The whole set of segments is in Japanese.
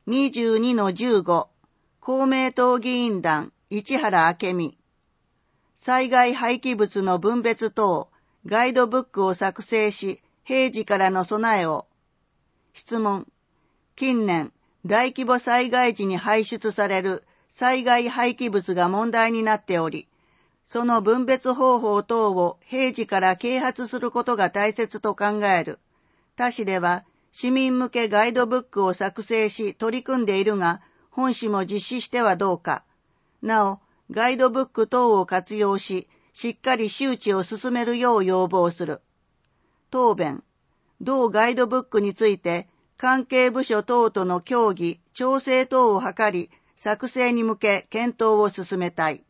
22-15、公明党議員団市原明美。災害廃棄物の分別等、ガイドブックを作成し、平時からの備えを。質問。近年、大規模災害時に排出される災害廃棄物が問題になっており、その分別方法等を平時から啓発することが大切と考える。他市では、市民向けガイドブックを作成し取り組んでいるが、本市も実施してはどうか。なお、ガイドブック等を活用し、しっかり周知を進めるよう要望する。答弁。同ガイドブックについて、関係部署等との協議、調整等を図り、作成に向け検討を進めたい。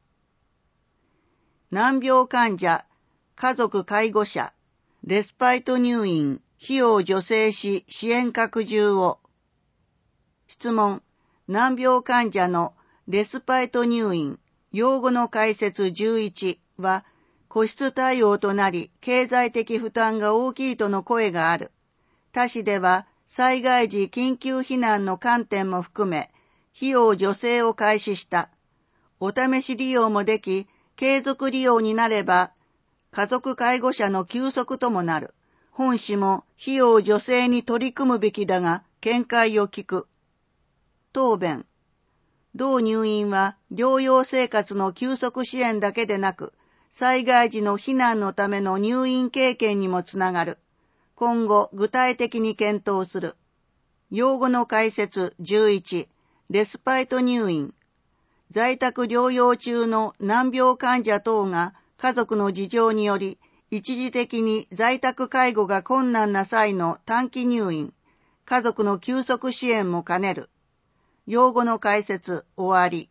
難病患者、家族介護者、レスパイト入院、費用助成し支援拡充を。質問。難病患者のレスパイト入院、用語の解説11は、個室対応となり、経済的負担が大きいとの声がある。他市では、災害時緊急避難の観点も含め、費用助成を開始した。お試し利用もでき、継続利用になれば、家族介護者の休息ともなる。本市も費用助成に取り組むべきだが、見解を聞く。答弁。同入院は療養生活の休息支援だけでなく、災害時の避難のための入院経験にもつながる。今後具体的に検討する。用語の解説11、レスパイト入院。在宅療養中の難病患者等が家族の事情により、一時的に在宅介護が困難な際の短期入院、家族の休息支援も兼ねる。用語の解説終わり。